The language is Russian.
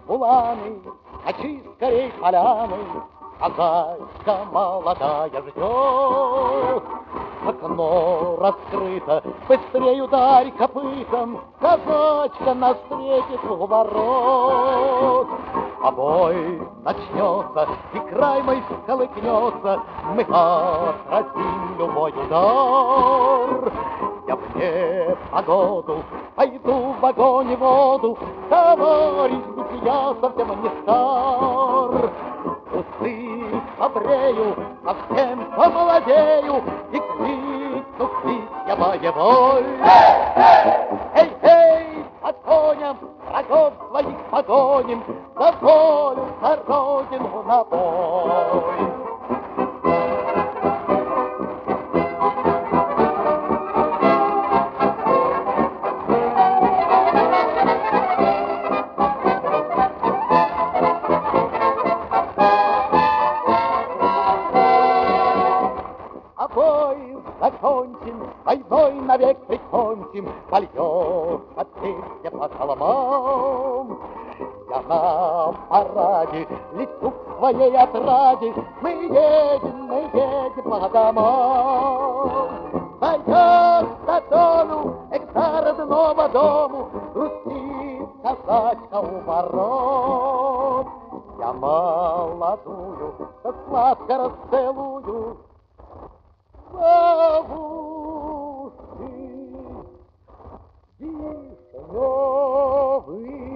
уланы, качи скорей поляны, казачка молодая ждет. Окно раскрыто, быстрей ударь копытом, казачка нас встретит у ворот. А бой начнется, и край мой всколыхнется, мы отразим любой удар. Я в непогоду пойду в огонь и воду, товарищ, ведь я совсем не стар. Усы побрею, совсем помолодею, и крикну клич я боевой. Эй, эй, по коням, врагов своих погоним, за волю, за родину на бой. Бой закончим, войной навек прикончим, польется песня по холмам. Я на параде лечу к своей отраде, мы едем по домам. Зайдет за дону, к родного дому, грустит казачка у ворот. Я молодую, так сладко расцелую, бабушки, вишневый.